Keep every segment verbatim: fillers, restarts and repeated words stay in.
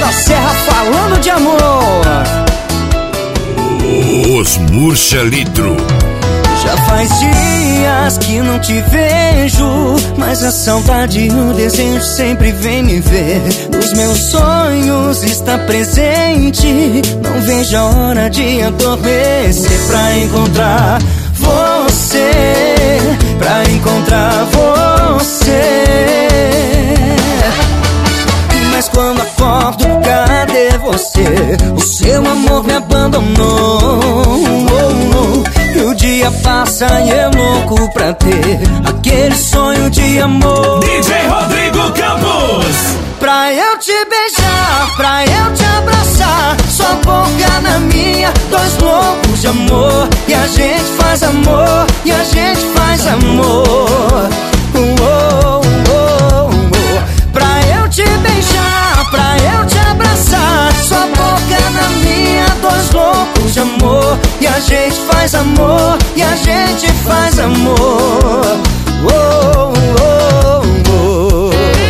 da Serra falando de amor. Os Murcha Litro. Já faz dias que não te vejo, mas a saudade e o desejo sempre vem me ver. Nos meus sonhos está presente, não vejo a hora de adormecer pra encontrar você, pra encontrar você. Mas quando acordo, cadê você? O seu amor me abandonou. E o dia passa e eu louco pra ter aquele sonho de amor. D J Rodrigo Campos. Pra eu te beijar, pra eu te abraçar, sua boca na minha, dois loucos de amor. E a gente faz amor, e a gente faz amor. Oh, oh, oh, oh. Pra eu te beijar, pra eu te abraçar, sua boca na minha, dois loucos de amor. E a gente faz amor, e a gente faz amor. Oh, oh, oh, oh.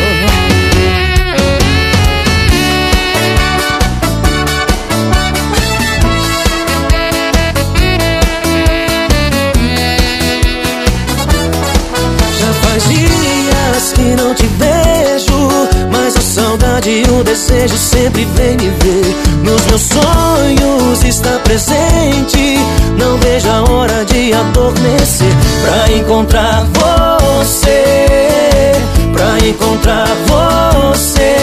Já faz dias que não te vejo, mas a saudade e o desejo sempre vem me ver. Nos meus sonhos está presente, não vejo a hora de adormecer pra encontrar você, pra encontrar você.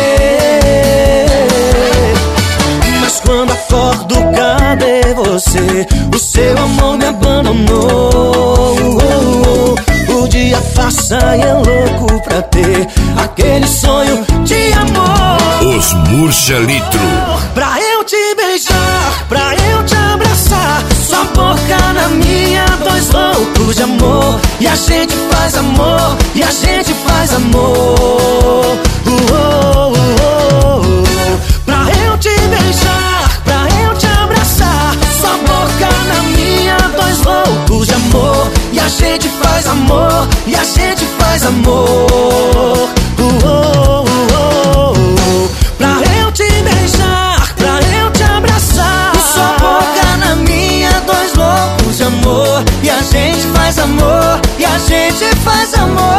Mas quando acordo, cadê você? O seu amor me abandonou. O dia passa e é louco pra ter aquele sonho de amor. Os Murcha Litro. Pra eu te beijar, pra eu te abraçar, sua boca na minha, dois loucos de amor. E a gente faz amor, e a gente faz amor. Uh, oh, oh, oh. Pra eu te beijar, pra eu te abraçar, sua boca na minha, dois loucos de amor. E a gente faz amor, e a gente faz amor. Uh, oh, oh, oh. Pra eu te beijar, pra eu te abraçar, sua boca na minha, dois loucos de amor. E a gente faz amor, e a gente faz amor.